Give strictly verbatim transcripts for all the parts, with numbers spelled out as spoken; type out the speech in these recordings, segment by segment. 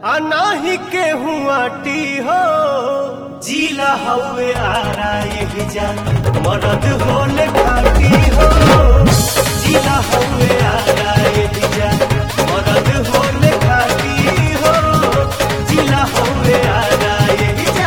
आ नाही के हुआटी हो। जिला हवे आरा ये जा मरद होले घाटी हो। जिला हवे आरा ये जा मरद होले घाटी हो। जिला हवे आरा ये जा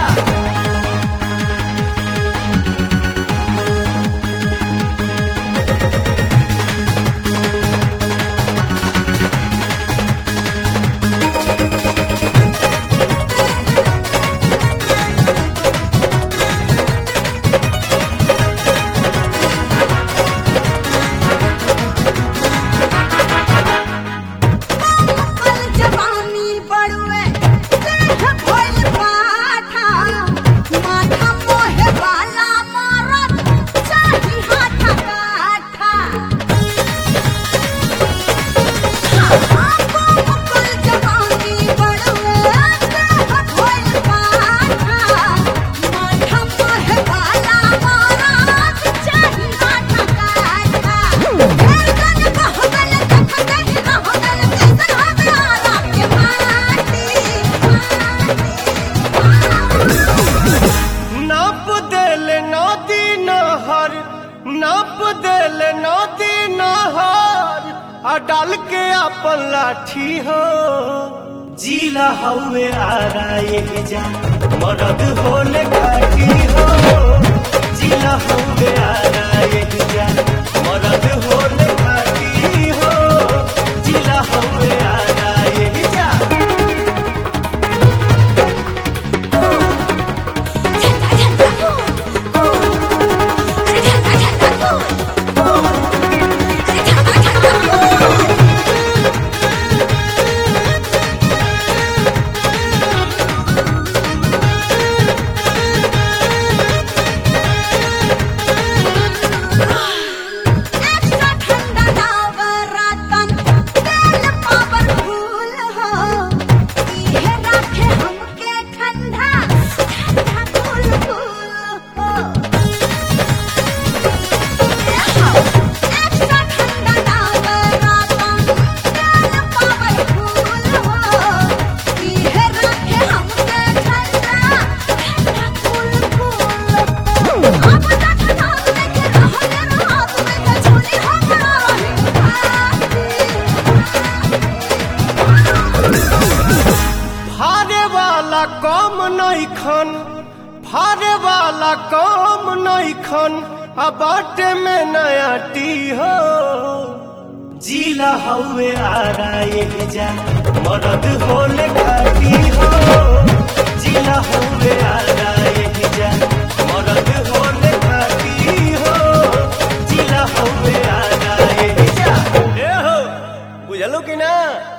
नाप देल नदी नहर आ डाल के अपन लाठी हो। जिला हवे आरा ये जा मरद होले घाटी हो। जिला हवे आरा ये जा मरद होले घाटी हो। जिला हवे आरा ये जा कम नहीं खन फारे वाला कम नहीं खन आ बाटे में नया टी हो। जिला हवे आरा ये जा मरद होले घाटी हो। जिला हवे आरा ये जा मरद होले घाटी हो। जिला हवे आरा ये जा ए हो बुझलो कि ना।